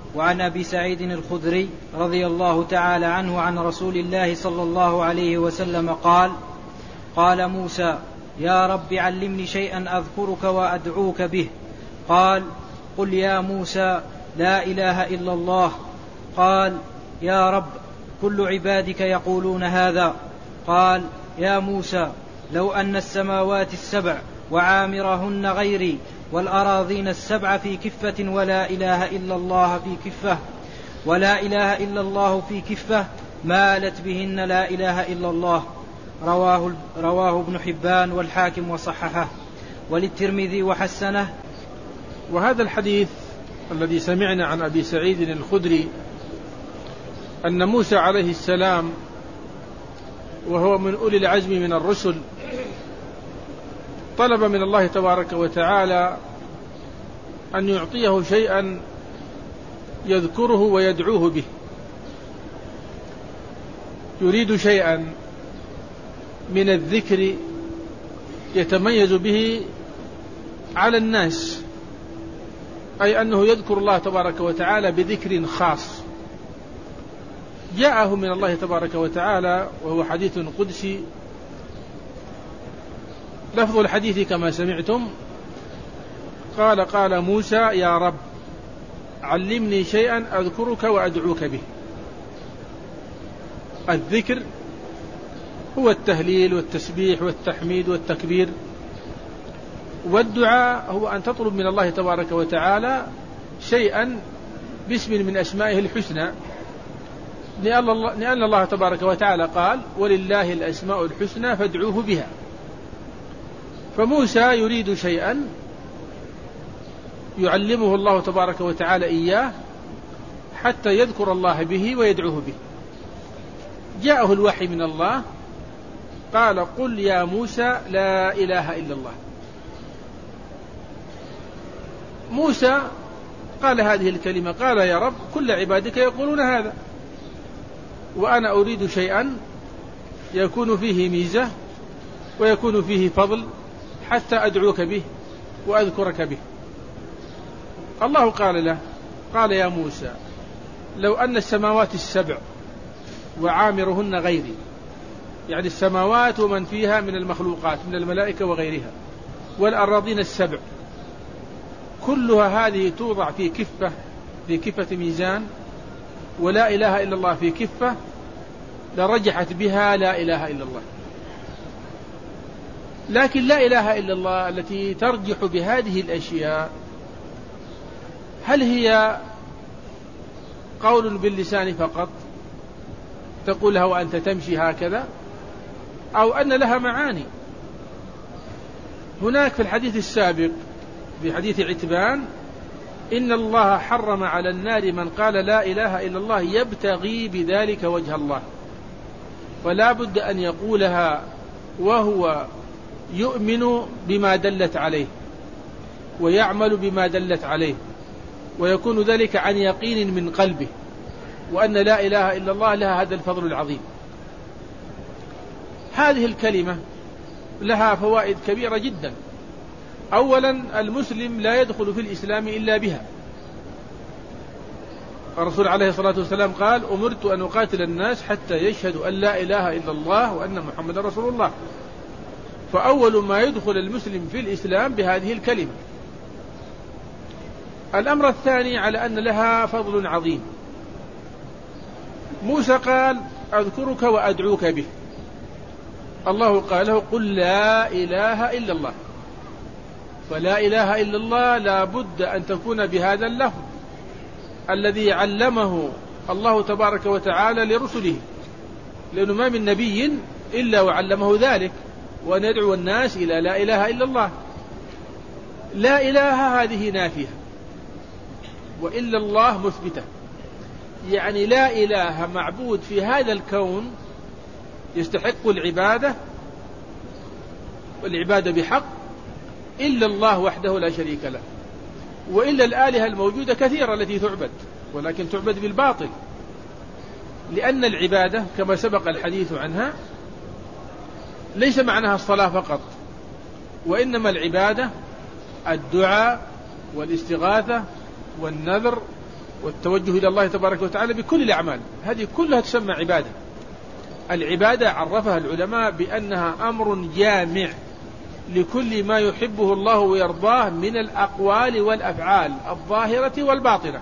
وعن أبي سعيد الخدري رضي الله تعالى عنه عن رسول الله صلى الله عليه وسلم قال: قال موسى: يا رب علمني شيئا أذكرك وأدعوك به. قال: قل يا موسى لا إله إلا الله. قال: يا رب كل عبادك يقولون هذا. قال: يا موسى لو أن السماوات السبع وعامرهن غيري والأراضين السبع في كفة ولا إله إلا الله في كفة مالت بهن لا إله إلا الله. رواه ابن حبان والحاكم وصححه، وللترمذي وحسنه. وهذا الحديث الذي سمعنا عن أبي سعيد الخدري أن موسى عليه السلام وهو من أولي العزم من الرسل طلب من الله تبارك وتعالى أن يعطيه شيئا يذكره ويدعوه به. يريد شيئا من الذكر يتميز به على الناس، أي أنه يذكر الله تبارك وتعالى بذكر خاص جاءه من الله تبارك وتعالى، وهو حديث قدسي. لفظ الحديث كما سمعتم: قال موسى: يا رب علمني شيئا أذكرك وأدعوك به. الذكر هو التهليل والتسبيح والتحميد والتكبير، والدعاء هو أن تطلب من الله تبارك وتعالى شيئا باسم من أسمائه الحسنى، لأن الله تبارك وتعالى قال: ولله الأسماء الحسنى فادعوه بها. فموسى يريد شيئا يعلمه الله تبارك وتعالى إياه حتى يذكر الله به ويدعوه به. جاءه الوحي من الله، قال: قل يا موسى لا إله إلا الله. موسى قال هذه الكلمة، قال: يا رب كل عبادك يقولون هذا، وأنا أريد شيئا يكون فيه ميزة ويكون فيه فضل حتى أدعوك به وأذكرك به. الله قال له: قال يا موسى لو أن السماوات السبع وعامرهن غيري، يعني السماوات ومن فيها من المخلوقات من الملائكة وغيرها، والأراضين السبع كلها هذه توضع في كفة ميزان، ولا إله إلا الله في كفة، لرجحت بها لا إله إلا الله. لكن لا إله إلا الله التي ترجح بهذه الأشياء، هل هي قول باللسان فقط تقولها وأنت تمشي هكذا، أو أن لها معاني؟ هناك في الحديث السابق في حديث عتبان: إن الله حرم على النار من قال لا إله إلا الله يبتغي بذلك وجه الله. فلا بد أن يقولها وهو يؤمن بما دلت عليه ويعمل بما دلت عليه، ويكون ذلك عن يقين من قلبه، وأن لا إله إلا الله لها هذا الفضل العظيم. هذه الكلمة لها فوائد كبيرة جدا. أولا، المسلم لا يدخل في الإسلام إلا بها. الرسول عليه الصلاة والسلام قال: أمرت أن أقاتل الناس حتى يشهدوا أن لا إله إلا الله وأن محمد رسول الله. فأول ما يدخل المسلم في الإسلام بهذه الكلمة. الأمر الثاني على أن لها فضل عظيم. موسى قال: أذكرك وأدعوك به. الله قال له: قل لا إله إلا الله. فلا إله إلا الله لا بد أن تكون بهذا اللفظ الذي علمه الله تبارك وتعالى لرسله، لأنه ما من نبي إلا وعلمه ذلك، وأن يدعو الناس إلى لا إله إلا الله. لا إله هذه نافية، وإلا الله مثبتة، يعني لا إله معبود في هذا الكون يستحق العبادة والعبادة بحق إلا الله وحده لا شريك له. وإلا الآلهة الموجودة كثيرة التي تعبد، ولكن تعبد بالباطل، لأن العبادة كما سبق الحديث عنها ليس معناها الصلاة فقط، وإنما العبادة الدعاء والاستغاثة والنذر والتوجه إلى الله تبارك وتعالى بكل الأعمال، هذه كلها تسمى عبادة. العبادة عرفها العلماء بأنها أمر جامع لكل ما يحبه الله ويرضاه من الأقوال والأفعال الظاهرة والباطنة.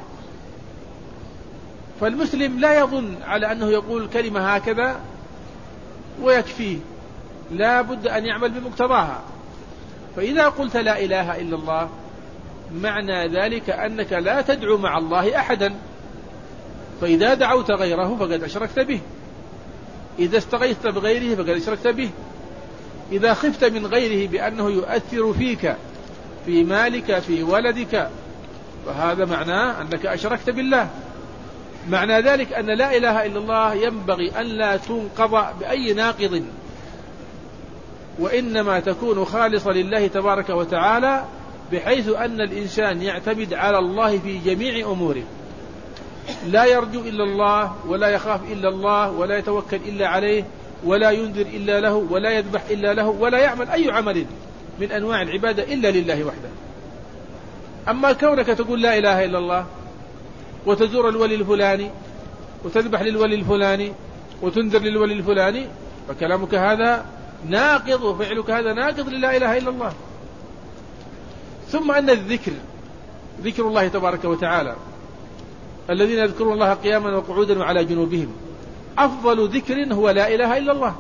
فالمسلم لا يظن على أنه يقول كلمة هكذا ويكفيه، لا بد أن يعمل بمقتضاها. فإذا قلت لا إله إلا الله معنى ذلك أنك لا تدعو مع الله أحدا، فإذا دعوت غيره فقد أشركت به، إذا استغيثت بغيره فقد أشركت به، إذا خفت من غيره بأنه يؤثر فيك في مالك في ولدك فهذا معناه أنك أشركت بالله. معنى ذلك أن لا إله إلا الله ينبغي أن لا تنقض بأي ناقض، وإنما تكون خالصة لله تبارك وتعالى، بحيث أن الإنسان يعتمد على الله في جميع أموره، لا يرجو إلا الله ولا يخاف إلا الله ولا يتوكل إلا عليه ولا ينذر إلا له ولا يذبح إلا له ولا يعمل أي عمل من أنواع العبادة إلا لله وحده. أما كونك تقول لا إله إلا الله وتزور الولي الفلاني وتذبح للولي الفلاني وتنذر للولي الفلاني فكلامك هذا ناقض وفعلك هذا ناقض للا إله إلا الله. ثم أن الذكر، ذكر الله تبارك وتعالى، الذين يذكرون الله قياما وقعودا وعلى جنوبهم، أفضل ذكر هو لا إله إلا الله.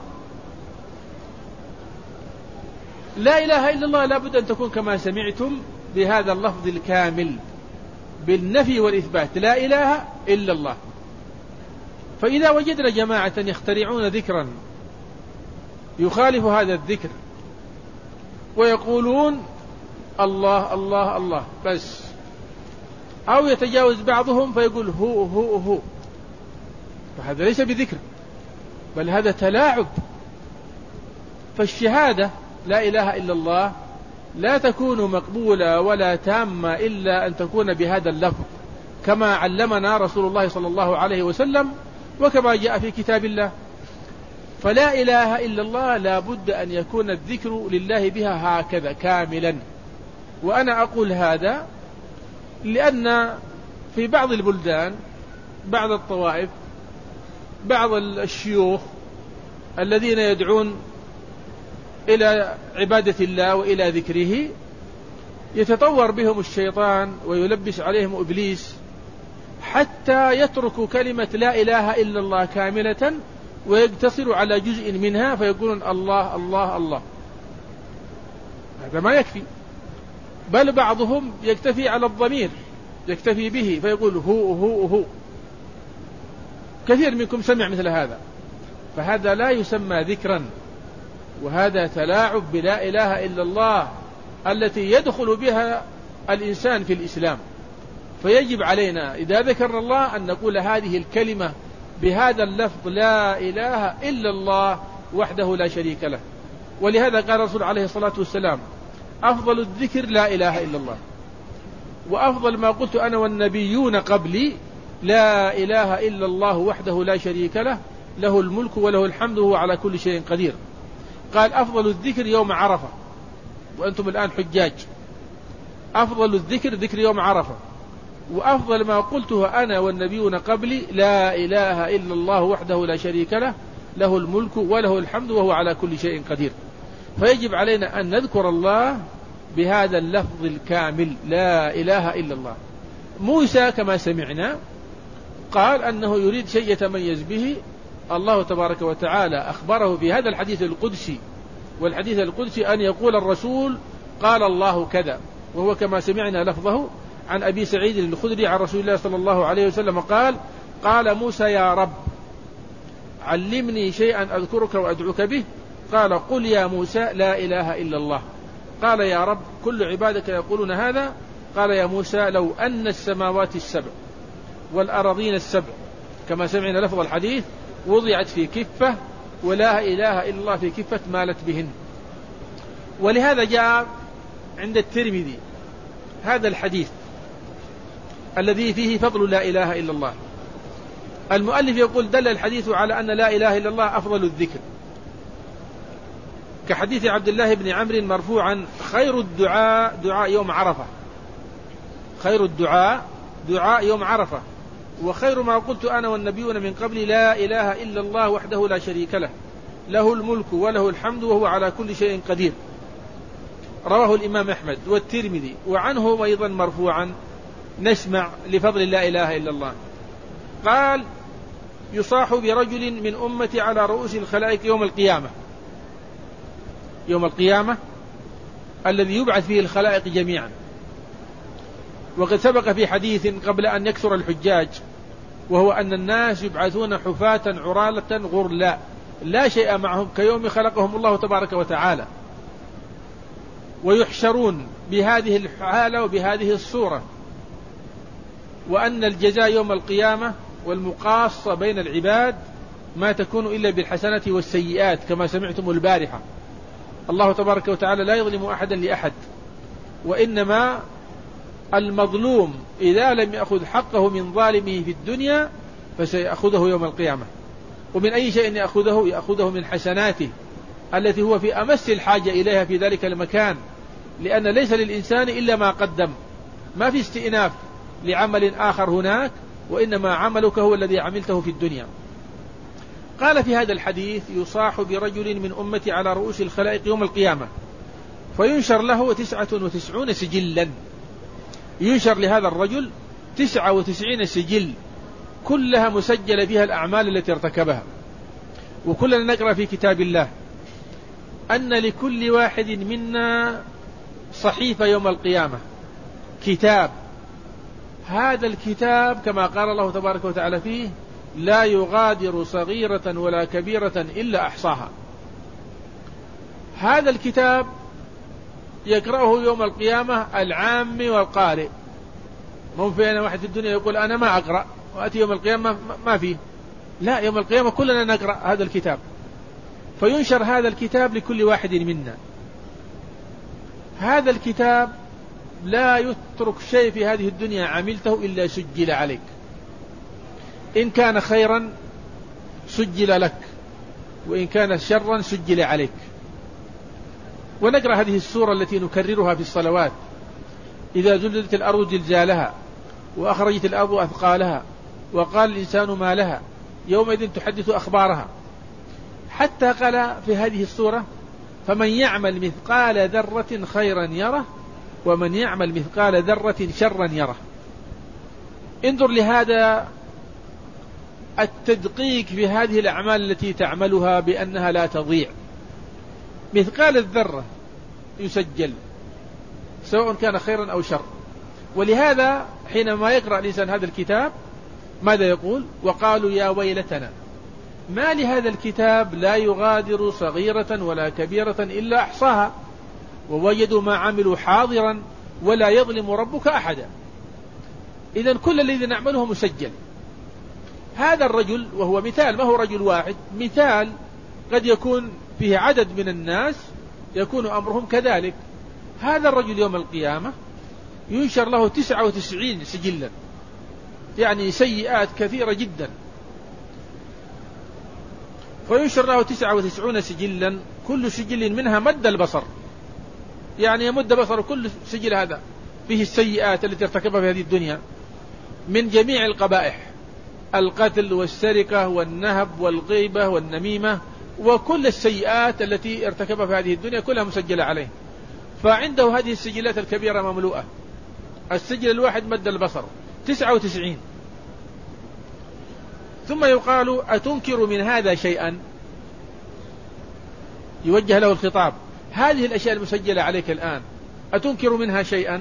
لا إله إلا الله لا بد أن تكون كما سمعتم بهذا اللفظ الكامل بالنفي والإثبات، لا إله إلا الله. فإذا وجدنا جماعة يخترعون ذكرا يخالف هذا الذكر ويقولون الله الله الله بس، أو يتجاوز بعضهم فيقول هو هو هو، فهذا ليس بذكر بل هذا تلاعب. فالشهادة لا إله إلا الله لا تكون مقبولة ولا تامة إلا أن تكون بهذا اللفظ كما علمنا رسول الله صلى الله عليه وسلم وكما جاء في كتاب الله. فلا إله إلا الله لا بد أن يكون الذكر لله بها هكذا كاملا. وأنا أقول هذا لأن في بعض البلدان بعض الطوائف بعض الشيوخ الذين يدعون إلى عبادة الله وإلى ذكره يتطور بهم الشيطان ويلبس عليهم إبليس حتى يتركوا كلمة لا إله إلا الله كاملة ويقتصروا على جزء منها فيقولون الله الله الله. هذا ما يكفي، بل بعضهم يكتفي على الضمير، يكتفي به فيقول هو هو هو. كثير منكم سمع مثل هذا، فهذا لا يسمى ذكرا، وهذا تلاعب بلا إله إلا الله التي يدخل بها الإنسان في الإسلام. فيجب علينا إذا ذكرنا الله أن نقول هذه الكلمة بهذا اللفظ لا إله إلا الله وحده لا شريك له. ولهذا قال الرسول عليه الصلاة والسلام أفضل الذكر لا إله إلا الله، وأفضل ما قلت أنا والنبيون قبلي لا إله إلا الله وحده لا شريك له، له الملك وله الحمد وهو على كل شيء قدير. قال أفضل الذكر يوم عرفة، وأنتم الآن حجاج، أفضل الذكر ذكر يوم عرفة، وأفضل ما قلته أنا والنبيون قبلي لا إله إلا الله وحده لا شريك له، له الملك وله الحمد وهو على كل شيء قدير. فيجب علينا أن نذكر الله بهذا اللفظ الكامل لا إله إلا الله. موسى كما سمعنا قال أنه يريد شيء يتميز به، الله تبارك وتعالى أخبره في هذا الحديث القدسي، والحديث القدسي أن يقول الرسول قال الله كذا، وهو كما سمعنا لفظه عن أبي سعيد الخدري عن رسول الله صلى الله عليه وسلم قال قال موسى يا رب علمني شيئا أذكرك وأدعوك به، قال قل يا موسى لا إله إلا الله. قال يا رب كل عبادك يقولون هذا، قال يا موسى لو أن السماوات السبع والأراضين السبع كما سمعنا لفظ الحديث وضعت في كفة ولا إله إلا الله في كفة مالت بهن. ولهذا جاء عند الترمذي هذا الحديث الذي فيه فضل لا إله إلا الله. المؤلف يقول دل الحديث على أن لا إله إلا الله أفضل الذكر، كحديث عبد الله بن عمرو مرفوعا خير الدعاء دعاء يوم عرفة، خير الدعاء دعاء يوم عرفة: وخير ما قلت أنا والنبيون من قبل لا إله إلا الله وحده لا شريك له، له الملك وله الحمد وهو على كل شيء قدير. رواه الإمام أحمد والترمذي. وعنه أيضا مرفوعا: نسمع لفضل لا إله إلا الله. قال: يصاح برجل من أمتي على رؤوس الخلائق يوم القيامة، يوم القيامة الذي يبعث فيه الخلائق جميعا. وقد سبق في حديث قبل أن يكثر الحجاج، وهو أن الناس يبعثون حفاة عرالة غرلا لا شيء معهم كيوم خلقهم الله تبارك وتعالى، ويحشرون بهذه الحالة وبهذه الصورة، وأن الجزاء يوم القيامة والمقاصة بين العباد ما تكون إلا بالحسنة والسيئات، كما سمعتم البارحة. الله تبارك وتعالى لا يظلم أحدا لأحد، وإنما المظلوم إذا لم يأخذ حقه من ظالمه في الدنيا فسيأخذه يوم القيامة. ومن أي شيء يأخذه من حسناته التي هو في أمس الحاجة إليها في ذلك المكان، لأن ليس للإنسان إلا ما قدم، ما في استئناف لعمل آخر هناك، وإنما عملك هو الذي عملته في الدنيا. قال في هذا الحديث: يصاح برجل من أمتي على رؤوس الخلائق يوم القيامة فينشر له 99 سجلا. ينشر لهذا الرجل 99 سجل، كلها مسجلة فيها الأعمال التي ارتكبها. وكلنا نقرأ في كتاب الله أن لكل واحد منا صحيفة يوم القيامة، كتاب. هذا الكتاب كما قال الله تبارك وتعالى فيه: لا يغادر صغيرة ولا كبيرة إلا أحصاها. هذا الكتاب يقرأه يوم القيامة العام والقارئ. مو فينا واحد في الدنيا يقول أنا ما أقرأ وأتي يوم القيامة ما فيه، لا، يوم القيامة كلنا نقرأ هذا الكتاب. فينشر هذا الكتاب لكل واحد منا. هذا الكتاب لا يترك شيء في هذه الدنيا عملته إلا سجل عليك. إن كان خيرا سجل لك، وإن كان شرا سجل عليك. ونقرأ هذه السورة التي نكررها في الصلوات: إذا زلزلت الأرض زلزالها وأخرجت الأرض أثقالها وقال الإنسان ما لها يومئذ تحدث أخبارها. حتى قال في هذه السورة: فمن يعمل مثقال ذرة خيرا يره ومن يعمل مثقال ذرة شرا يره. انظر لهذا التدقيق في هذه الأعمال التي تعملها بأنها لا تضيع. مثقال الذرة يسجل سواء كان خيرا أو شر. ولهذا حينما يقرأ الإنسان هذا الكتاب ماذا يقول؟ وقالوا يا ويلتنا ما لهذا الكتاب لا يغادر صغيرة ولا كبيرة إلا أحصاها ووجدوا ما عملوا حاضرا ولا يظلم ربك أحدا. إذن كل الذي نعمله مسجل. هذا الرجل، وهو مثال، ما هو رجل واحد، مثال قد يكون فيه عدد من الناس يكون أمرهم كذلك. هذا الرجل يوم القيامة ينشر له 99 سجلا، يعني سيئات كثيرة جدا. فينشر له 99 سجلا، كل سجل منها مد البصر، يعني يمد بصر كل سجل هذا فيه السيئات التي ارتكبها في هذه الدنيا من جميع القبائح: القتل والسرقة والنهب والغيبة والنميمة، وكل السيئات التي ارتكبها في هذه الدنيا كلها مسجلة عليه. فعنده هذه السجلات الكبيرة مملوءة. السجل الواحد مد البصر 99. ثم يقال: أتنكر من هذا شيئا؟ يوجه له الخطاب: هذه الأشياء المسجلة عليك الآن أتنكر منها شيئا؟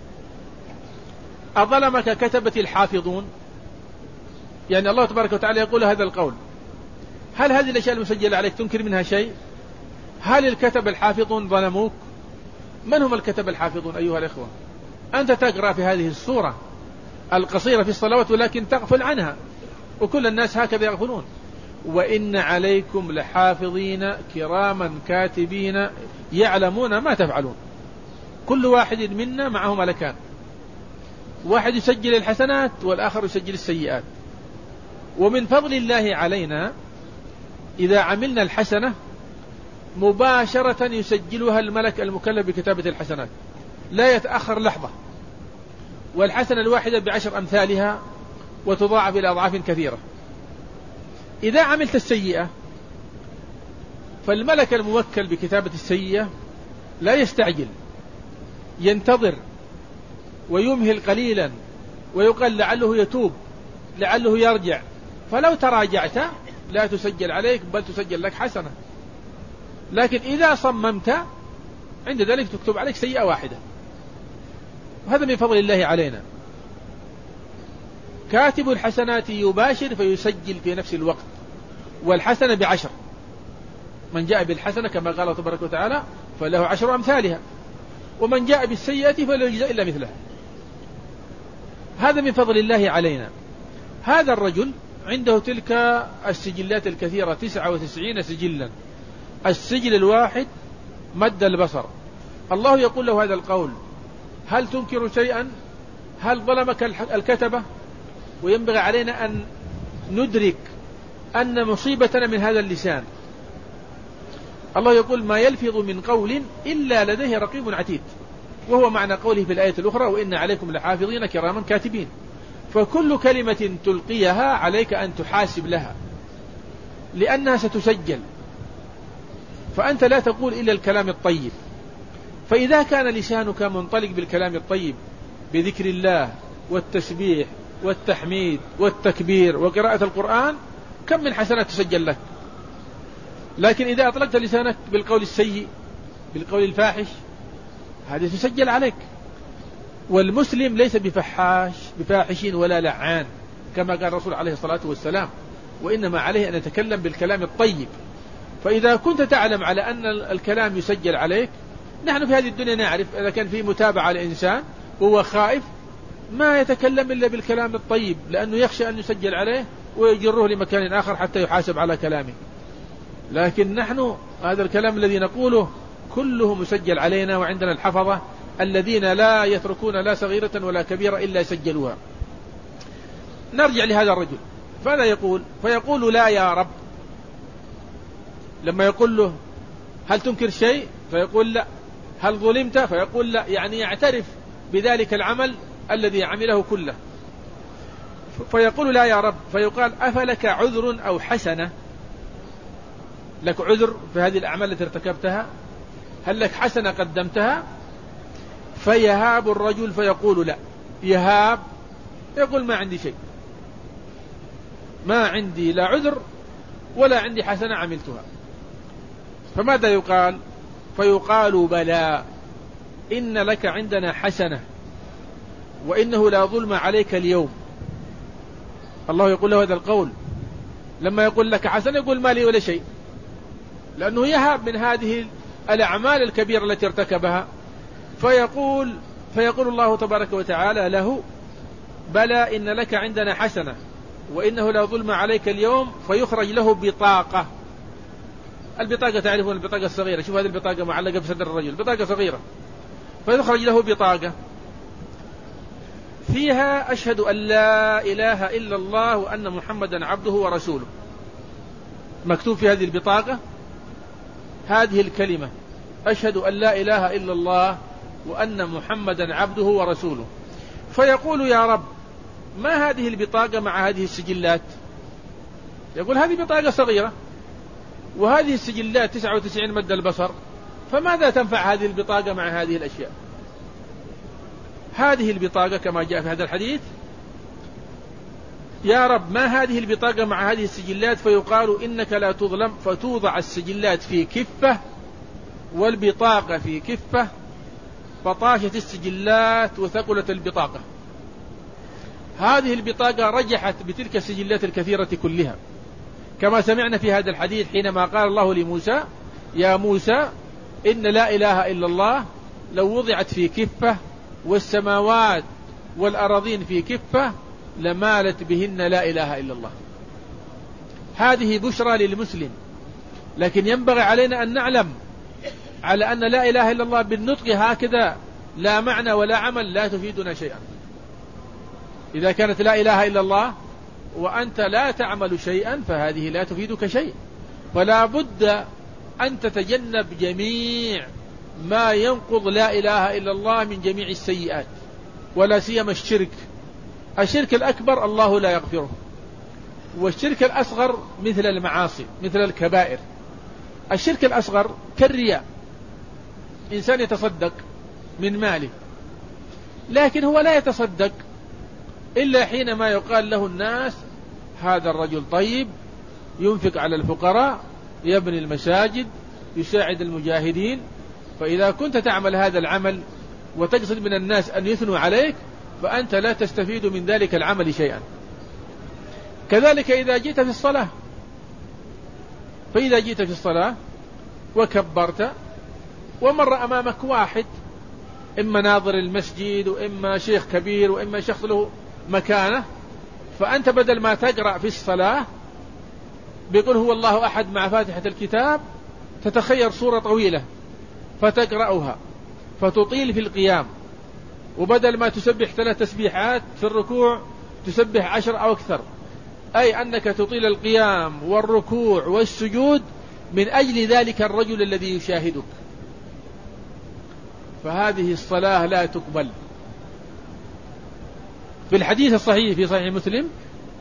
أظلمك كتبة الحافظون؟ يعني الله تبارك وتعالى يقول هذا القول: هل هذه الأشياء المسجلة عليك تنكر منها شيء؟ هل الكتب الحافظون ظلموك؟ من هم الكتب الحافظون أيها الإخوة؟ أنت تقرأ في هذه السورة القصيرة في الصلوات ولكن تغفل عنها، وكل الناس هكذا يغفلون. وإن عليكم لحافظين كراما كاتبين يعلمون ما تفعلون. كل واحد منا معه ملكان، واحد يسجل الحسنات والآخر يسجل السيئات. ومن فضل الله علينا إذا عملنا الحسنة مباشرة يسجلها الملك المكلف بكتابة الحسنات، لا يتأخر لحظة. والحسنة الواحدة ب10 أمثالها وتضاعف إلى أضعاف كثيرة. إذا عملت السيئة فالملك الموكل بكتابة السيئة لا يستعجل، ينتظر ويمهل قليلا ويقال لعله يتوب لعله يرجع، فلو تراجعت لا تسجل عليك بل تسجل لك حسنة. لكن إذا صممت عند ذلك تكتب عليك سيئة واحدة، وهذا من فضل الله علينا. كاتب الحسنات يباشر فيسجل في نفس الوقت، والحسنة ب10، من جاء بالحسنة كما قال تبارك وتعالى فله 10 أمثالها، ومن جاء بالسيئة فلا يجزى إلا مثلها. هذا من فضل الله علينا. هذا الرجل عنده تلك السجلات الكثيرة 99 سجلا، السجل الواحد مد البصر. الله يقول له هذا القول: هل تنكر شيئا؟ هل ظلمك الكتبة؟ وينبغي علينا أن ندرك أن مصيبتنا من هذا اللسان. الله يقول: ما يلفظ من قول إلا لديه رقيب عتيد، وهو معنى قوله في الآية الأخرى: وإن عليكم لحافظين كراما كاتبين. فكل كلمة تلقيها عليك أن تحاسب لها، لأنها ستسجل، فأنت لا تقول إلا الكلام الطيب. فإذا كان لسانك منطلق بالكلام الطيب بذكر الله والتسبيح والتحميد والتكبير وقراءة القرآن، كم من حسنات تسجل لك. لكن إذا أطلقت لسانك بالقول السيء بالقول الفاحش، هذه تسجل عليك. والمسلم ليس بفاحش ولا لعان كما قال الرسول عليه الصلاة والسلام، وإنما عليه أن يتكلم بالكلام الطيب. فإذا كنت تعلم على أن الكلام يسجل عليك، نحن في هذه الدنيا نعرف إذا كان في متابعة لإنسان وهو خائف ما يتكلم إلا بالكلام الطيب، لأنه يخشى أن يسجل عليه ويجره لمكان آخر حتى يحاسب على كلامه. لكن نحن هذا الكلام الذي نقوله كله مسجل علينا، وعندنا الحفظة الذين لا يتركون لا صغيرة ولا كبيرة إلا يسجلوها. نرجع لهذا الرجل، فلا يقول فيقول: لا يا رب. لما يقول له: هل تنكر شيء؟ فيقول: لا. هل ظلمت؟ فيقول: لا. يعني يعترف بذلك العمل الذي عمله كله. فيقول: لا يا رب. فيقال: أفلك عذر أو حسنة؟ لك عذر في هذه الأعمال التي ارتكبتها؟ هل لك حسنة قدمتها؟ فيهاب الرجل فيقول: لا. يهاب، يقول: ما عندي شيء، ما عندي لا عذر ولا عندي حسنة عملتها. فماذا يقال؟ فيقال: بلى، إن لك عندنا حسنة، وإنه لا ظلم عليك اليوم. الله يقول له هذا القول. لما يقول لك حسنة يقول: ما لي ولا شيء، لأنه يهاب من هذه الأعمال الكبيرة التي ارتكبها. فيقول الله تبارك وتعالى له: بلى، إن لك عندنا حسنة، وإنه لا ظلم عليك اليوم. فيخرج له بطاقة. البطاقة تعرفون البطاقة الصغيرة، شوف هذه البطاقة معلقة بصدر الرجل، بطاقة صغيرة. فيخرج له بطاقة فيها: أشهد أن لا إله إلا الله وأن محمدا عبده ورسوله. مكتوب في هذه البطاقة هذه الكلمة: أشهد أن لا إله إلا الله وأن محمدا عبده ورسوله. فيقول: يا رب، ما هذه البطاقة مع هذه السجلات؟ يقول: هذه بطاقة صغيرة، وهذه السجلات 99 مد البصر، فماذا تنفع هذه البطاقة مع هذه الأشياء؟ هذه البطاقة كما جاء في هذا الحديث: يا رب، ما هذه البطاقة مع هذه السجلات؟ فيقال: إنك لا تظلم. فتوضع السجلات في كفة والبطاقة في كفة، فطاشت السجلات وثقلت البطاقة. هذه البطاقة رجحت بتلك السجلات الكثيرة كلها، كما سمعنا في هذا الحديث حينما قال الله لموسى: يا موسى، إن لا إله إلا الله لو وضعت في كفة والسماوات والأراضين في كفة لمالت بهن لا إله إلا الله. هذه بشرى للمسلم، لكن ينبغي علينا أن نعلم على أن لا إله إلا الله بالنطق هكذا لا معنى ولا عمل لا تفيدنا شيئا. إذا كانت لا إله إلا الله وأنت لا تعمل شيئا فهذه لا تفيدك شيء. فلا بد أن تتجنب جميع ما ينقض لا إله إلا الله من جميع السيئات. ولا سيما الشرك. الشرك الأكبر الله لا يغفره، والشرك الأصغر مثل المعاصي مثل الكبائر. الشرك الأصغر كالرياء، إنسان يتصدق من ماله لكن هو لا يتصدق إلا حينما يقال له الناس هذا الرجل طيب، ينفق على الفقراء، يبني المساجد، يساعد المجاهدين. فإذا كنت تعمل هذا العمل وتقصد من الناس أن يثنوا عليك فأنت لا تستفيد من ذلك العمل شيئا. كذلك إذا جئت في الصلاة، فإذا جئت في الصلاة وكبرت ومر أمامك واحد إما ناظر المسجد وإما شيخ كبير وإما شخص له مكانة، فأنت بدل ما تقرأ في الصلاة بيقول هو الله أحد مع فاتحة الكتاب تتخير سورة طويلة فتقرأها فتطيل في القيام، وبدل ما تسبح 3 تسبيحات في الركوع تسبح 10 أو أكثر، أي أنك تطيل القيام والركوع والسجود من أجل ذلك الرجل الذي يشاهدك. فهذه الصلاة لا تقبل. في الحديث الصحيح في صحيح مسلم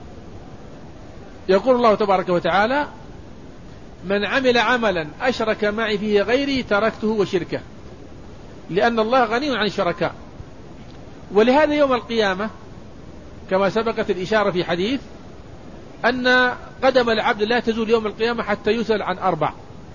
يقول الله تبارك وتعالى من عمل عملا أشرك معي فيه غيري تركته وشركه، لأن الله غني عن الشركاء. ولهذا يوم القيامة كما سبقت الإشارة في حديث أن قدم العبد لا تزول يوم القيامة حتى يسأل عن 4،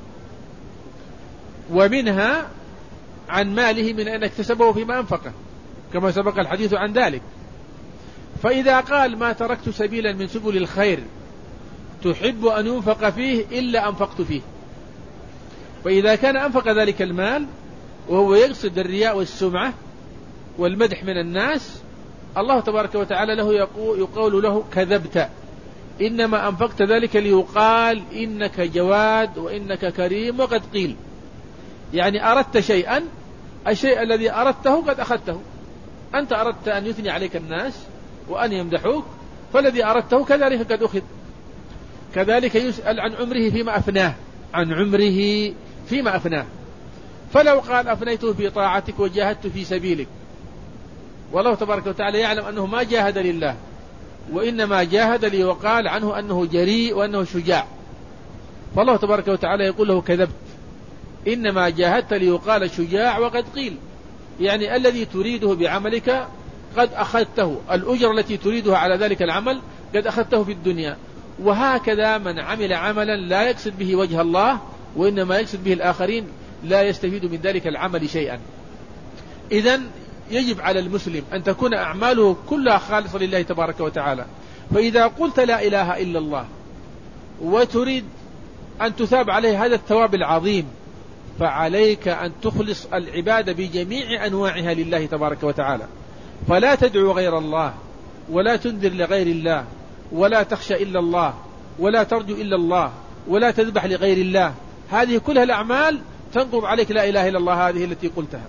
ومنها عن ماله من أين اكتسبه فيما أنفقه كما سبق الحديث عن ذلك. فإذا قال ما تركت سبيلا من سبل الخير تحب أن ينفق فيه إلا أنفقت فيه، فإذا كان أنفق ذلك المال وهو يقصد الرياء والسمعة والمدح من الناس، الله تبارك وتعالى له يقول له كذبت، إنما أنفقت ذلك ليقال إنك جواد وإنك كريم وقد قيل. يعني أردت شيئا، الشيء الذي أردته قد أخذته. أنت أردت أن يثني عليك الناس وأن يمدحوك، فالذي أردته كذلك قد أخذ. كذلك يسأل عن عمره فيما أفناه، عن عمره فيما أفناه. فلو قال أفنيته في طاعتك وجاهدت في سبيلك، والله تبارك وتعالى يعلم أنه ما جاهد لله وإنما جاهد ليقال عنه أنه جريء وأنه شجاع، فالله تبارك وتعالى يقول له كذبت، إنما جاهدت ليقال شجاع وقد قيل. يعني الذي تريده بعملك قد أخذته، الأجر التي تريدها على ذلك العمل قد أخذته في الدنيا. وهكذا من عمل عملا لا يقصد به وجه الله وإنما يقصد به الآخرين لا يستفيد من ذلك العمل شيئا. إذن يجب على المسلم أن تكون أعماله كلها خالصة لله تبارك وتعالى. فإذا قلت لا إله إلا الله وتريد أن تثاب عليه هذا الثواب العظيم، فعليك أن تخلص العبادة بجميع أنواعها لله تبارك وتعالى، فلا تدعو غير الله ولا تنذر لغير الله ولا تخشى إلا الله ولا ترجو إلا الله ولا تذبح لغير الله. هذه كلها الأعمال تنقض عليك لا إله إلا الله هذه التي قلتها.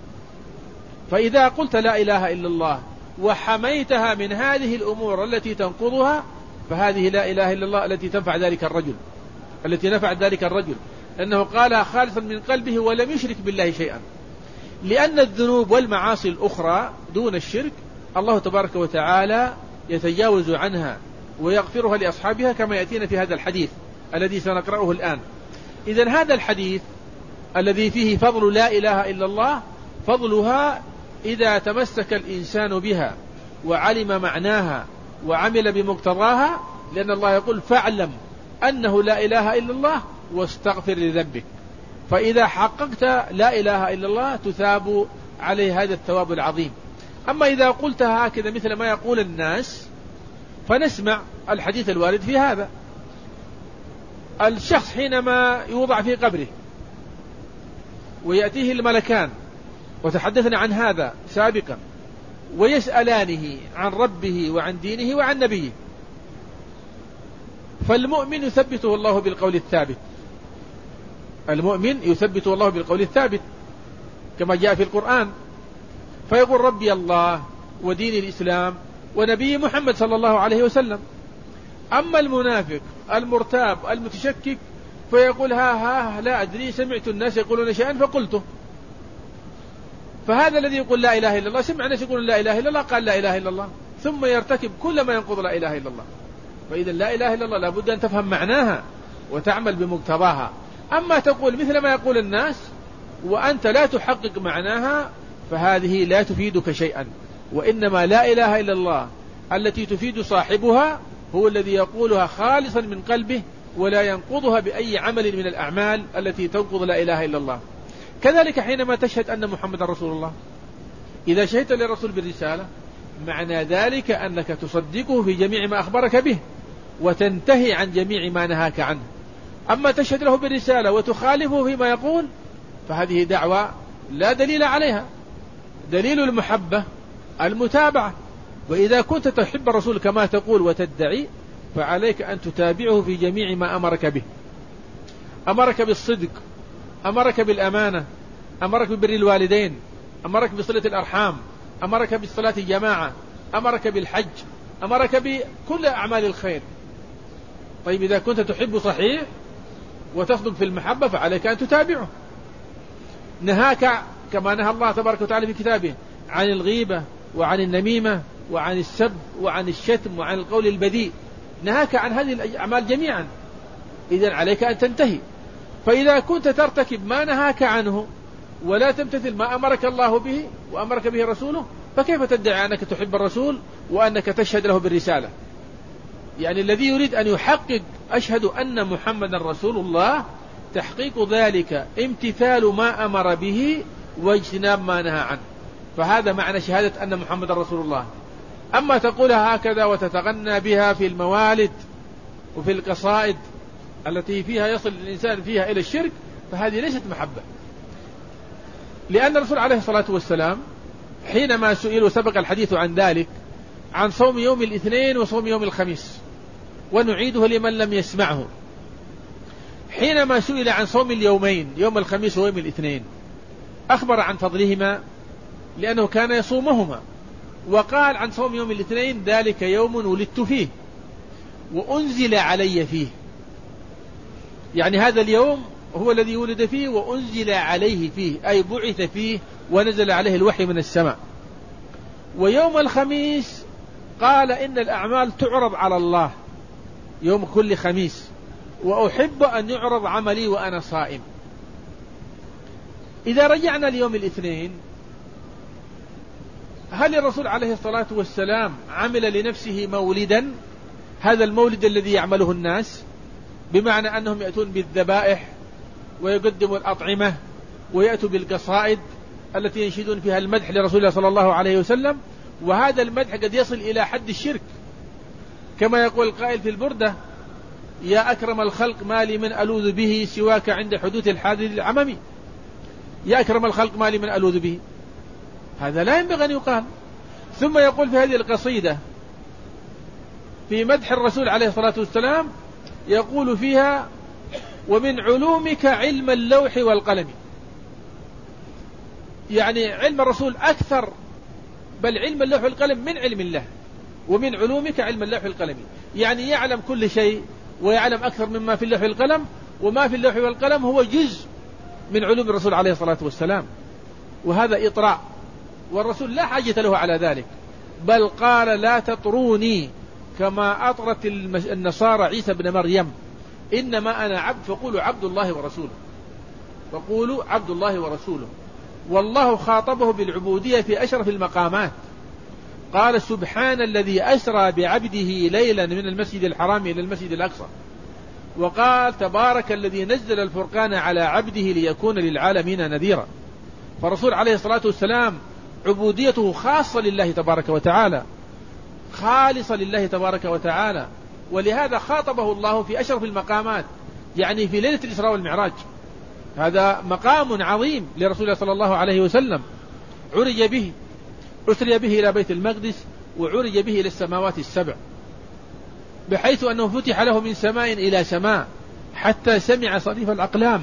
فإذا قلت لا إله إلا الله وحميتها من هذه الأمور التي تنقضها، فهذه لا إله إلا الله التي تنفع ذلك الرجل، التي نفعت ذلك الرجل، أنه قالها خالصا من قلبه ولم يشرك بالله شيئا. لأن الذنوب والمعاصي الأخرى دون الشرك الله تبارك وتعالى يتجاوز عنها ويغفرها لأصحابها كما يأتينا في هذا الحديث الذي سنقرأه الآن. إذن هذا الحديث الذي فيه فضل لا إله إلا الله، فضلها إذا تمسك الإنسان بها وعلم معناها وعمل بمقتضاها، لأن الله يقول فاعلم أنه لا إله إلا الله واستغفر لذنبك. فإذا حققت لا إله إلا الله تثاب عليه هذا الثواب العظيم. أما إذا قلتها هكذا مثل ما يقول الناس، فنسمع الحديث الوارد في هذا. الشخص حينما يوضع في قبره ويأتيه الملكان، وتحدثنا عن هذا سابقا، ويسألانه عن ربه وعن دينه وعن نبيه، فالمؤمن يثبته الله بالقول الثابت، المؤمن يثبته الله بالقول الثابت كما جاء في القرآن، فيقول ربي الله ودين الإسلام ونبي محمد صلى الله عليه وسلم. أما المنافق المرتاب المتشكك فيقول ها لا أدري، سمعت الناس يقولون شيئا فقلته. فهذا الذي يقول لا إله إلا الله سمع الناس يقول لا إله إلا الله، قال لا إله إلا الله، ثم يرتكب كل ما ينقض لا إله إلا الله. فإذا لا إله إلا الله لابد أن تفهم معناها وتعمل بمقتضاها. أما تقول مثل ما يقول الناس وأنت لا تحقق معناها فهذه لا تفيدك شيئا. وإنما لا إله إلا الله التي تفيد صاحبها هو الذي يقولها خالصا من قلبه ولا ينقضها بأي عمل من الأعمال التي تنقض لا إله إلا الله. كذلك حينما تشهد أن محمد رسول الله، إذا شهدت للرسول بالرسالة معنى ذلك أنك تصدقه في جميع ما أخبرك به وتنتهي عن جميع ما نهاك عنه. أما تشهد له بالرسالة وتخالفه فيما يقول فهذه دعوة لا دليل عليها. دليل المحبة المتابعة، وإذا كنت تحب الرسول كما تقول وتدعي فعليك أن تتابعه في جميع ما أمرك به. أمرك بالصدق، أمرك بالأمانة، أمرك ببر الوالدين، أمرك بصلة الأرحام، أمرك بالصلاة الجماعة، أمرك بالحج، أمرك بكل أعمال الخير. طيب إذا كنت تحب صحيح وتصدق في المحبة فعليك أن تتابعه. نهاك كما نهى الله تبارك وتعالى في كتابه عن الغيبة وعن النميمة وعن السب وعن الشتم وعن القول البذيء، نهاك عن هذه الأعمال جميعا، إذن عليك أن تنتهي. فإذا كنت ترتكب ما نهاك عنه ولا تمتثل ما أمرك الله به وأمرك به رسوله فكيف تدعي أنك تحب الرسول وأنك تشهد له بالرسالة؟ يعني الذي يريد أن يحقق أشهد أن محمد رسول الله تحقيق ذلك امتثال ما أمر به واجتناب ما نهى عنه، فهذا معنى شهادة أن محمد رسول الله. أما تقولها هكذا وتتغنى بها في الموالد وفي القصائد التي فيها يصل الإنسان فيها إلى الشرك فهذه ليست محبة. لأن الرسول عليه الصلاة والسلام حينما سئل وسبق الحديث عن ذلك عن صوم يوم الاثنين وصوم يوم الخميس ونعيده لمن لم يسمعه، حينما سئل عن صوم اليومين يوم الخميس ويوم الاثنين أخبر عن فضلهما لأنه كان يصومهما، وقال عن صوم يوم الاثنين ذلك يوم ولدت فيه وأنزل علي فيه، يعني هذا اليوم هو الذي ولد فيه وأنزل عليه فيه أي بعث فيه ونزل عليه الوحي من السماء. ويوم الخميس قال إن الأعمال تعرض على الله يوم كل خميس وأحب أن يعرض عملي وأنا صائم. إذا رجعنا ليوم الاثنين هل الرسول عليه الصلاة والسلام عمل لنفسه مولدا، هذا المولد الذي يعمله الناس بمعنى أنهم يأتون بالذبائح ويقدموا الأطعمة ويأتوا بالقصائد التي ينشدون فيها المدح لرسول الله صلى الله عليه وسلم، وهذا المدح قد يصل إلى حد الشرك كما يقول القائل في البردة يا أكرم الخلق ما لي من ألوذ به سواك عند حدوث الحادث العممي. يا أكرم الخلق ما لي من ألوذ به، هذا لا ينبغي أن يقال. ثم يقول في هذه القصيدة في مدح الرسول عليه الصلاة والسلام يقول فيها ومن علومك علم اللوح والقلم، يعني علم الرسول أكثر بل علم اللوح والقلم من علم الله. ومن علومك علم اللوح والقلم يعني يعلم كل شيء ويعلم أكثر مما في اللوح والقلم، وما في اللوح والقلم هو جزء من علوم الرسول عليه الصلاة والسلام، وهذا إطراء، والرسول لا حاجة له على ذلك، بل قال لا تطروني كما أطرت النصارى عيسى بن مريم إنما أنا عبد فقولوا عبد الله ورسوله، فقولوا عبد الله ورسوله. والله خاطبه بالعبودية في أشرف المقامات، قال سبحان الذي أسرى بعبده ليلا من المسجد الحرام إلى المسجد الأقصى، وقال تبارك الذي نزل الفرقان على عبده ليكون للعالمين نذيرا. فالرسول عليه الصلاة والسلام عبوديته خاصة لله تبارك وتعالى، خالصة لله تبارك وتعالى، ولهذا خاطبه الله في أشرف المقامات، يعني في ليلة الإسراء والمعراج. هذا مقام عظيم لرسول الله صلى الله عليه وسلم، عرج به، أسري به إلى بيت المقدس وعرج به إلى السماوات السبع، بحيث أنه فتح له من سماء إلى سماء حتى سمع صريف الأقلام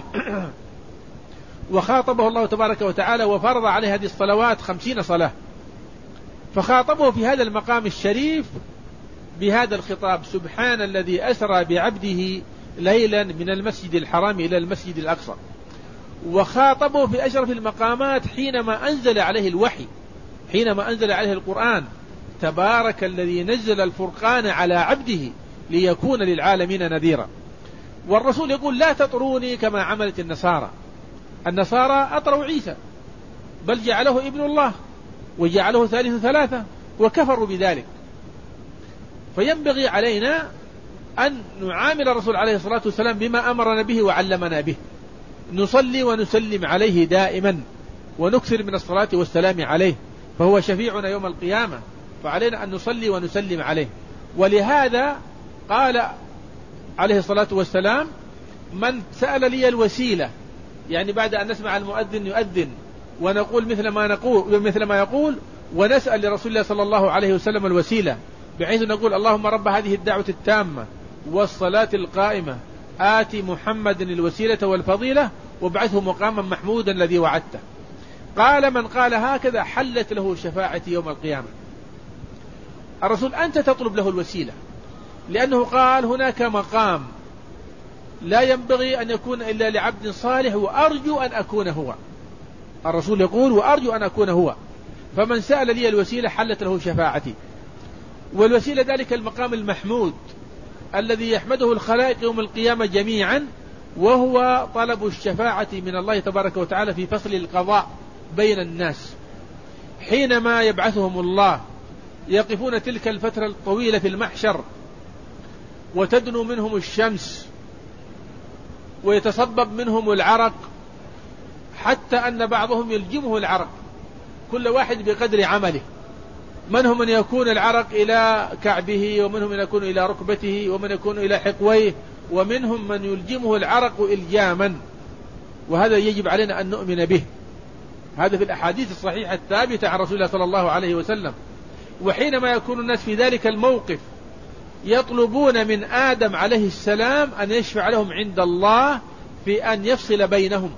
وخاطبه الله تبارك وتعالى وفرض عليه هذه الصلوات 50 صلاة، فخاطبه في هذا المقام الشريف بهذا الخطاب سبحان الذي أسرى بعبده ليلا من المسجد الحرام إلى المسجد الأقصى. وخاطبه في أشرف المقامات حينما أنزل عليه الوحي، حينما أنزل عليه القرآن: تبارك الذي نزل الفرقان على عبده ليكون للعالمين نذيرا. والرسول يقول: لا تطروني كما عملت النصارى. النصارى أطروا عيسى، بل جعله ابن الله وجعله ثالث ثلاثة وكفروا بذلك. فينبغي علينا أن نعامل الرسول عليه الصلاة والسلام بما أمرنا به وعلمنا به، نصلي ونسلم عليه دائما، ونكثر من الصلاة والسلام عليه، فهو شفيعنا يوم القيامة، فعلينا أن نصلي ونسلم عليه. ولهذا قال عليه الصلاة والسلام: من سأل لي الوسيلة، يعني بعد أن نسمع المؤذن يؤذن ونقول مثل ما يقول، ونسأل لرسول الله صلى الله عليه وسلم الوسيلة، بحيث نقول: اللهم رب هذه الدعوة التامة والصلاة القائمة آت محمد الوسيلة والفضيلة وابعثه مقاما محمودا الذي وعدته. قال: من قال هكذا حلت له شفاعتي يوم القيامة. الرسول أنت تطلب له الوسيلة، لأنه قال: هناك مقام لا ينبغي أن يكون إلا لعبد صالح، وأرجو أن أكون هو. الرسول يقول: وأرجو أن أكون هو. فمن سأل لي الوسيلة حلت له شفاعتي. والوسيلة ذلك المقام المحمود الذي يحمده الخلائق يوم القيامة جميعا، وهو طلب الشفاعة من الله تبارك وتعالى في فصل القضاء بين الناس، حينما يبعثهم الله يقفون تلك الفترة الطويلة في المحشر، وتدنو منهم الشمس ويتصبب منهم العرق، حتى أن بعضهم يلجمه العرق، كل واحد بقدر عمله. منهم من يكون العرق إلى كعبه، ومنهم من يكون إلى ركبته، ومن يكون إلى حقويه، ومنهم من يلجمه العرق إلجاما. وهذا يجب علينا أن نؤمن به، هذا في الأحاديث الصحيحة الثابتة عن رسول الله صلى الله عليه وسلم. وحينما يكون الناس في ذلك الموقف يطلبون من آدم عليه السلام أن يشفع لهم عند الله في أن يفصل بينهم،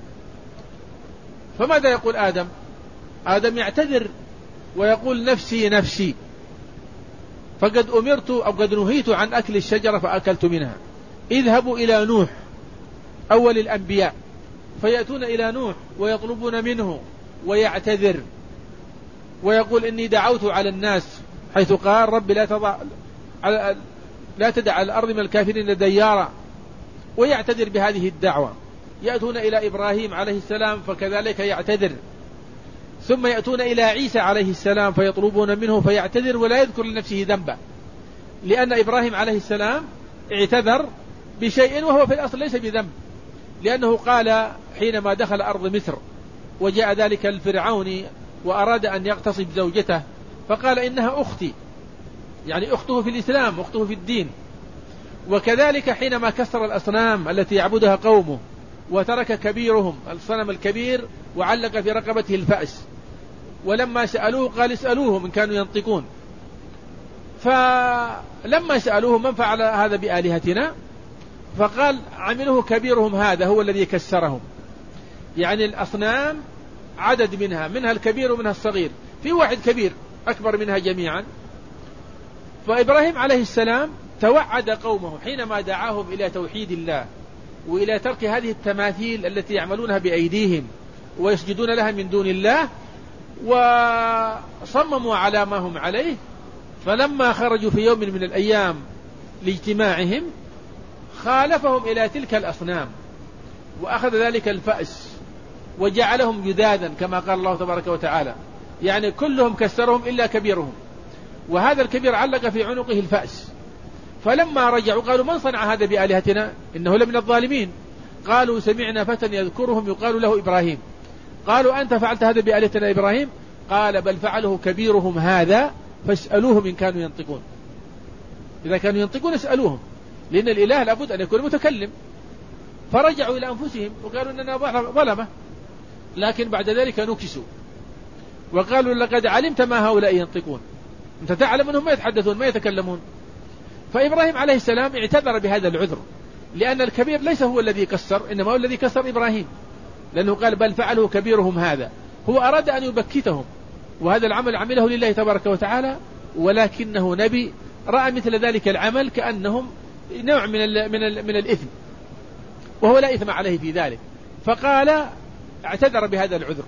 فماذا يقول آدم؟ آدم يعتذر ويقول: نفسي نفسي، فقد أمرت أو قد نهيت عن أكل الشجرة فأكلت منها. اذهبوا إلى نوح أول الأنبياء، فيأتون إلى نوح ويطلبون منه ويعتذر ويقول: إني دعوت على الناس، حيث قال: رب لا تدع على الأرض من الكافرين ديارا، ويعتذر بهذه الدعوة. يأتون إلى إبراهيم عليه السلام فكذلك يعتذر، ثم يأتون إلى عيسى عليه السلام فيطلبون منه فيعتذر ولا يذكر لنفسه ذنبا، لأن إبراهيم عليه السلام اعتذر بشيء وهو في الأصل ليس بذنب، لأنه قال حينما دخل أرض مصر وجاء ذلك الفرعوني وأراد أن يغتصب زوجته، فقال: إنها أختي، يعني أخته في الإسلام، أخته في الدين. وكذلك حينما كسر الأصنام التي يعبدها قومه وترك كبيرهم الصنم الكبير وعلق في رقبته الفأس، ولما سألوه قال: اسألوهم إن كانوا ينطقون. فلما سألوه: من فعل هذا بآلهتنا؟ فقال: عمله كبيرهم هذا، هو الذي كسرهم. يعني الأصنام عدد منها الكبير ومنها الصغير، في واحد كبير أكبر منها جميعا. فإبراهيم عليه السلام توعد قومه حينما دعاهم إلى توحيد الله وإلى ترك هذه التماثيل التي يعملونها بأيديهم ويسجدون لها من دون الله، وصمموا على ما هم عليه. فلما خرجوا في يوم من الأيام لاجتماعهم خالفهم إلى تلك الأصنام، وأخذ ذلك الفأس وجعلهم جذاذا كما قال الله تبارك وتعالى، يعني كلهم كسرهم إلا كبيرهم، وهذا الكبير علق في عنقه الفأس. فلما رجعوا قالوا: من صنع هذا بآلهتنا؟ إنه لمن الظالمين. قالوا: سمعنا فتى يذكرهم يقال له إبراهيم. قالوا: أنت فعلت هذا بآلهتنا إبراهيم؟ قال: بل فعله كبيرهم هذا فاسألوهم إن كانوا ينطقون. إذا كانوا ينطقون اسألوهم، لأن الإله لابد أن يكون متكلم. فرجعوا إلى أنفسهم وقالوا: إننا ظلمة، لكن بعد ذلك نكسوا وقالوا: لقد علمت ما هؤلاء ينطقون، أنت تعلم أنهم ما يتحدثون ما يتكلمون. فإبراهيم عليه السلام اعتذر بهذا العذر، لأن الكبير ليس هو الذي كسر، إنما هو الذي كسر إبراهيم، لأنه قال: بل فعله كبيرهم هذا. هو أراد أن يبكتهم، وهذا العمل عمله لله تبارك وتعالى، ولكنه نبي رأى مثل ذلك العمل كأنهم نوع من الإثم، وهو لا إثم عليه في ذلك. فقال اعتذر بهذا العذر،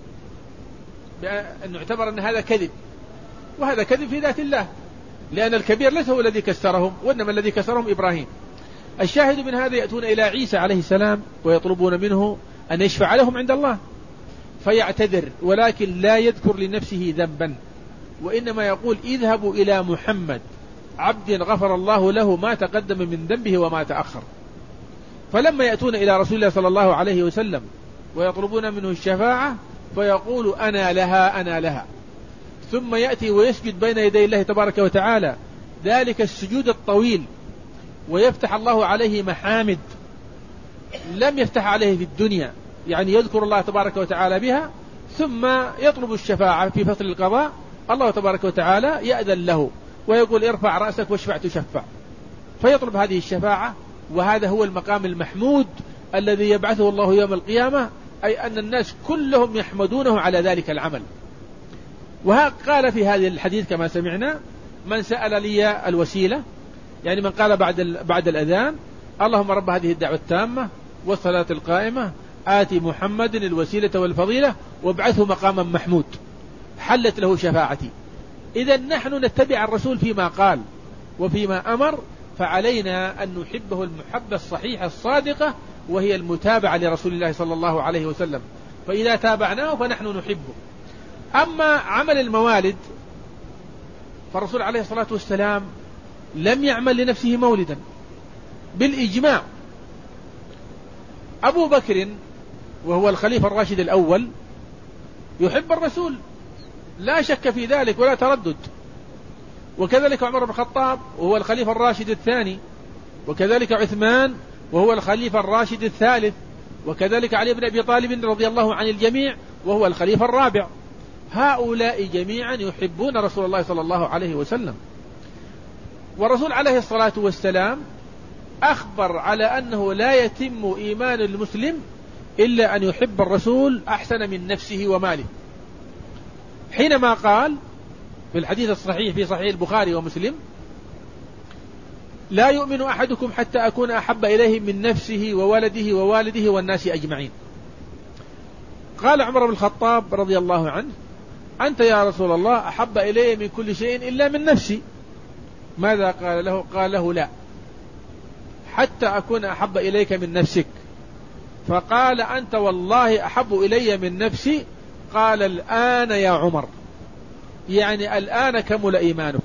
بأنه اعتبر أن هذا كذب، وهذا كذب في ذات الله، لأن الكبير ليس هو الذي كسرهم، وإنما الذي كسرهم إبراهيم. الشاهد من هذا يأتون إلى عيسى عليه السلام ويطلبون منه أن يشفع لهم عند الله، فيعتذر، ولكن لا يذكر لنفسه ذنبا، وإنما يقول اذهبوا إلى محمد عبد غفر الله له ما تقدم من ذنبه وما تأخر. فلما يأتون إلى رسول الله صلى الله عليه وسلم ويطلبون منه الشفاعة فيقول أنا لها أنا لها، ثم يأتي ويسجد بين يدي الله تبارك وتعالى ذلك السجود الطويل، ويفتح الله عليه محامد لم يفتح عليه في الدنيا، يعني يذكر الله تبارك وتعالى بها، ثم يطلب الشفاعة في فصل القضاء، الله تبارك وتعالى يأذن له ويقول ارفع رأسك واشفع تشفع، فيطلب هذه الشفاعة. وهذا هو المقام المحمود الذي يبعثه الله يوم القيامة، أي أن الناس كلهم يحمدونه على ذلك العمل. وقال في هذه الحديث كما سمعنا من سأل لي الوسيلة، يعني من قال بعد الأذان اللهم رب هذه الدعوة التامة والصلاة القائمة آتي محمد الوسيلة والفضيلة وابعثه مقاما محمود، حلت له شفاعتي. إذا نحن نتبع الرسول فيما قال وفيما أمر، فعلينا أن نحبه المحبة الصحيحة الصادقة، وهي المتابعة لرسول الله صلى الله عليه وسلم، فإذا تابعناه فنحن نحبه. أما عمل الموالد فالرسول عليه الصلاة والسلام لم يعمل لنفسه مولدا بالإجماع. أبو بكر وهو الخليفة الراشد الأول يحب الرسول لا شك في ذلك ولا تردد، وكذلك عمر بن الخطاب وهو الخليفة الراشد الثاني، وكذلك عثمان وهو الخليفة الراشد الثالث، وكذلك علي بن أبي طالب رضي الله عن الجميع وهو الخليفة الرابع. هؤلاء جميعا يحبون رسول الله صلى الله عليه وسلم. والرسول عليه الصلاة والسلام أخبر على أنه لا يتم إيمان المسلم إلا أن يحب الرسول أحسن من نفسه وماله، حينما قال في الحديث الصحيح في صحيح البخاري ومسلم لا يؤمن أحدكم حتى أكون أحب إليه من نفسه وولده ووالده والناس أجمعين. قال عمر بن الخطاب رضي الله عنه أنت يا رسول الله أحب إلي من كل شيء إلا من نفسي. ماذا قال له؟ قال له لا، حتى أكون أحب إليك من نفسك. فقال أنت والله أحب إلي من نفسي. قال الآن يا عمر، يعني الآن كمل إيمانك.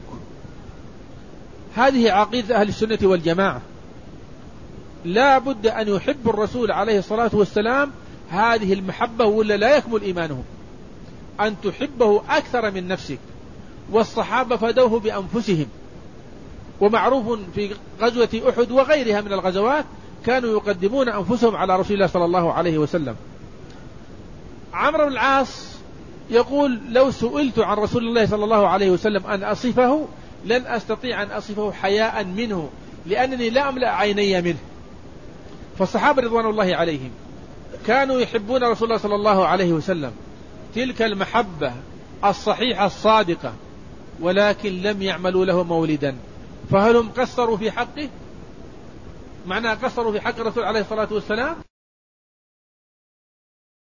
هذه عقيدة أهل السنة والجماعة، لا بد أن يحب الرسول عليه الصلاة والسلام هذه المحبة ولا لا يكمل إيمانه، أن تحبه أكثر من نفسك. والصحابة فدوه بأنفسهم، ومعروف في غزوة أحد وغيرها من الغزوات كانوا يقدمون أنفسهم على رسول الله صلى الله عليه وسلم. عمرو بن العاص يقول لو سئلت عن رسول الله صلى الله عليه وسلم أن أصفه لن أستطيع أن أصفه حياء منه، لأنني لا أملأ عيني منه. فالصحابة رضوان الله عليهم كانوا يحبون رسول الله صلى الله عليه وسلم تلك المحبة الصحيحة الصادقة، ولكن لم يعملوا له مولدا. فهل هم قصروا في حقه؟ معنى قصروا في حق الرسول عليه الصلاة والسلام؟